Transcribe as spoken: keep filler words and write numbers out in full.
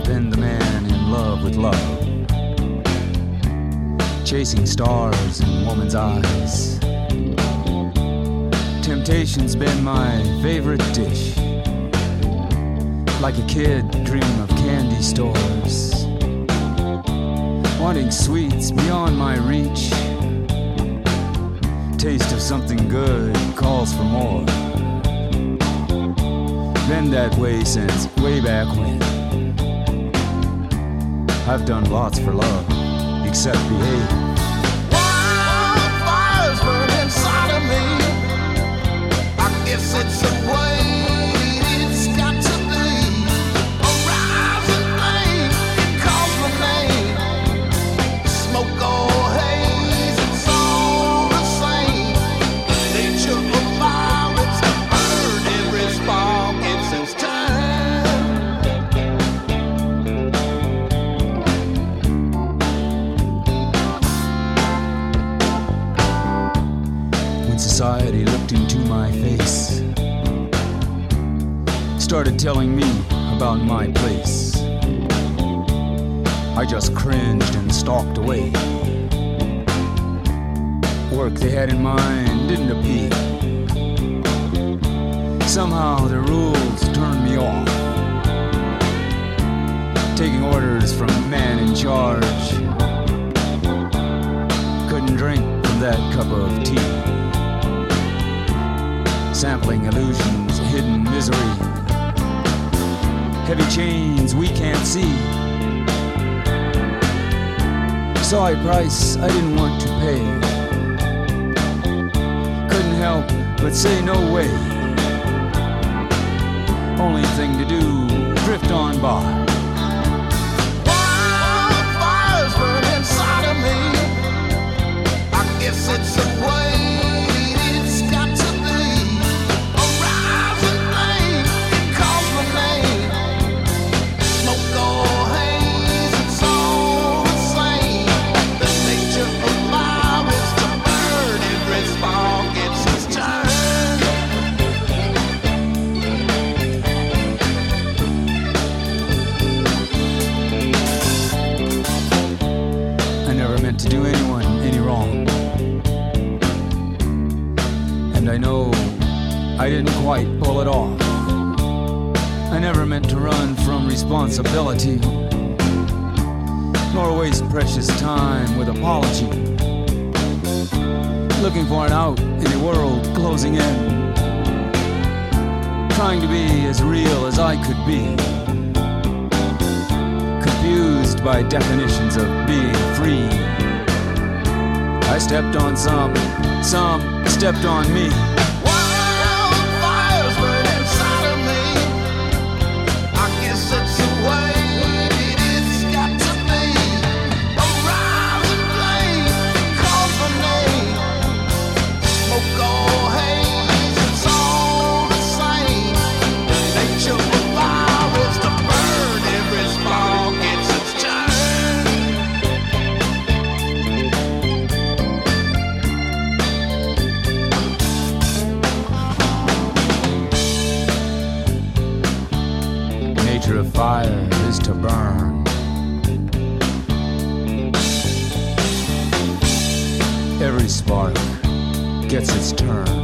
been the man in love with love, chasing stars in woman's eyes. Temptation's been my favorite dish, like a kid dreaming of candy stores, wanting sweets beyond my reach. Taste of something good calls for more. Been that way since way back when. I've done lots for love, except behave. Wildfires burn inside of me. I guess it's the way it's got to be. A rising flame, it calls my name. Smoke or haze, it's all the same. Nature of violence, burn every spark, it's its time. When society looked into my face, started telling me about my place, I just cringed and stalked away. Work they had in mind didn't appeal. Somehow the rules turned me off, taking orders from the man in charge. Couldn't drink from that cup of tea, sampling illusions, hidden misery, heavy chains we can't see. Saw a price I didn't want to pay, couldn't help but say no way. Only thing to do, drift on by. Wildfires burn inside of me. I guess it's the way it's got to be. A rising flame, it calls my name. Smoke or haze, it's all the same. The nature of fire is to burn every spark, it's its turn. I never meant to do anyone any wrong, and I know I didn't quite pull it off. I never meant to run from responsibility, nor waste precious time with apology, looking for an out in a world closing in, trying to be as real as I could be, confused by definitions of being free. I stepped on some, some stepped on me. Wildfires burn inside of me. I guess it's the way it's got to be. A rising flame, it calls my name. Smoke or haze, it's all the same. Nature of fire is to burn every spark, it's its turn. Nature of fire is to burn. Every spark gets its turn.